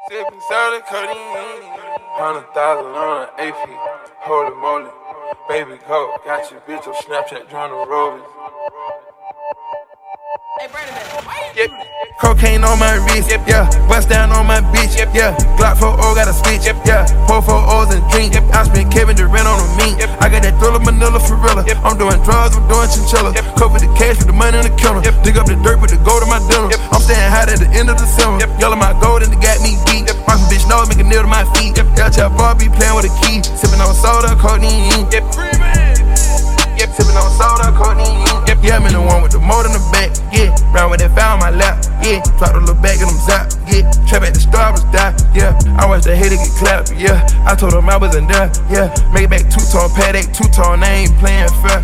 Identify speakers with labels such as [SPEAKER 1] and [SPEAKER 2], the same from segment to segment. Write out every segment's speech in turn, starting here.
[SPEAKER 1] Sippin' soda codeine, 100,000 on an AP. Holy moly, baby go, got your bitch on Snapchat trying to roll it.
[SPEAKER 2] Hey, Brandon, why you do that?
[SPEAKER 3] Cocaine on my wrist, yeah. Bust down on my bitch, yeah. Glock 4-0 got a switch, yeah. Pour 4-0s and drink. I spent Kevin Durant on a mink. I got that thriller Manila for real. I'm doing drugs, I'm doing chinchilla. Cover the cash with the money in the killer. Dig up the dirt with the gold in my dinner. I'm staying hot at the end of the summer. Yellow my gold and it got me geek. My bitch knows make a nail to my feet. El Bar be playing with a key. Sipping on soda, codeine. Sipping on soda, codeine. Yeah, I'm in the one with the motor in the back. Yeah, round with that foul on my lap. Yeah, drop the little bag and them zap. Yeah, trap at the Starbucks die. Yeah, I watched the hater get clapped. Yeah, I told them I wasn't there. Yeah, make it back two-tone, Paddock, two-tone. I ain't playing fair.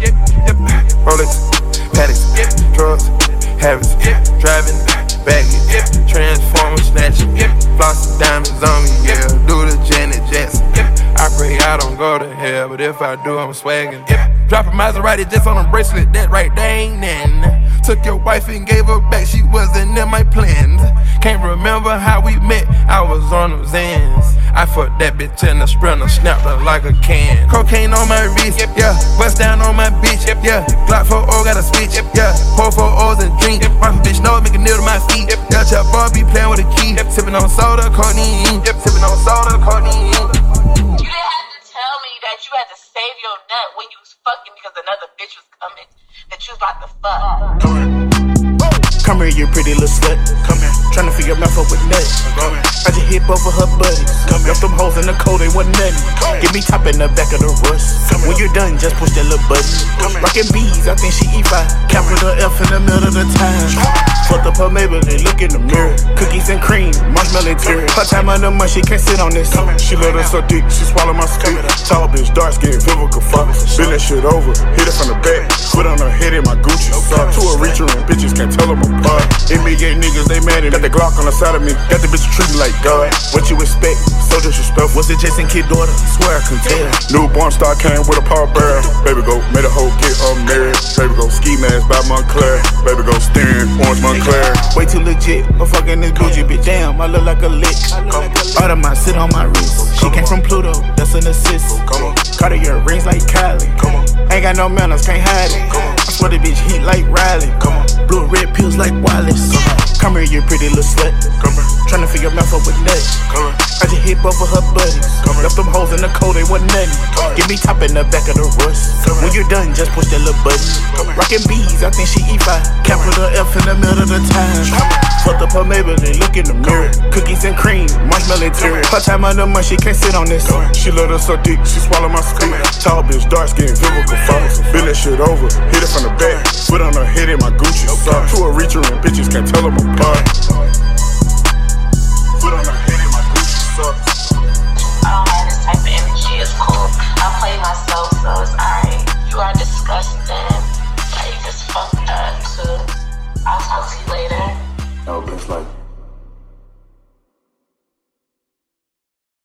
[SPEAKER 3] Rolex, Paddocks, drugs, habits, driving, baggage, transformer, snatching, flossing diamonds on me. Yeah, do the Janet Jackson. I pray I don't go to hell, but if I do, I'm swagging. Drop a Maserati just on a bracelet, that right there ain't nothing. Took your wife and gave her back, she wasn't in my plans. Can't remember how we met, I was on them Zans. I fucked that bitch in the sprinter, snapped her like a can. Cocaine on my wrist, yeah. Bust down on my bitch, yeah. Glock 4-0 got a switch, yeah. Pour 4-0s and drink. My bitch knows make a nail to my feet. El Bar be playing with a key. Sipping on soda, codeine. Sipping on soda, codeine.
[SPEAKER 2] You didn't have to tell me that you had to save your nut when you was fucking because another bitch was coming, that you was about to fuck.
[SPEAKER 4] Come here, you pretty little slut. Come here, tryna figure mouth up with nuts. I just hit both of her buddies. Left them hoes in the cold, they wasn't nothing. Get me top in the back of the rush. When you're done, just push that little button. Rockin' bees, I think she E5. Capital F in the middle of the time. Fucked up her Maybelline, look in the mirror. Cookies and cream, marshmallow interior. Her time on the month, she can't sit on this. She let her suck dick, she swallow my spit. Tall bitch, dark skin, Vivica Fox. Bend that shit over, hit it from the back. Foot on her head in my Gucci sock. To a reacher and bitches can't tell them apart. NBA niggas, they mad at me. Got the Glock on the side of me. Got the bitch treated like God. What you expect? So disrespectful. Was it Jason Kidd daughter? Swear I can tell. Newborn star came with a power barrel. Baby go, made a hoe get up married. Baby go, ski mask by Montclair. Baby go, steering orange Montclair. Way too legit. I'm fucking this Gucci bitch. Damn, I look like a lick. Audemars sit on my wrist. She came from Pluto, that's an assist. Cartier rings like Kylie. Ain't got no manners, can't hide it. I swear the bitch heat like Riley. Blue and red pills like Wallace. Come here, you pretty little slut. Tryna figure mouth up with nuts. I just hit both of her buddies. Left them hoes in the cold, they wasn't nothing. Get me top in the back of the rush. When you're done, just push that little button. Rockin' bees, I think she E5. Capital F in the middle of the time. Fucked up her Maybelline, look in the mirror. Cookies and cream, marshmallow interior. Her time on the month, she can't sit on this. She let her suck dick, she swallow my spit. Tall bitch, dark skin, Vivica Fox. Bend that shit over, hit it from the back. Foot on her head in my Gucci sock. To a reacher and bitches can't tell them apart.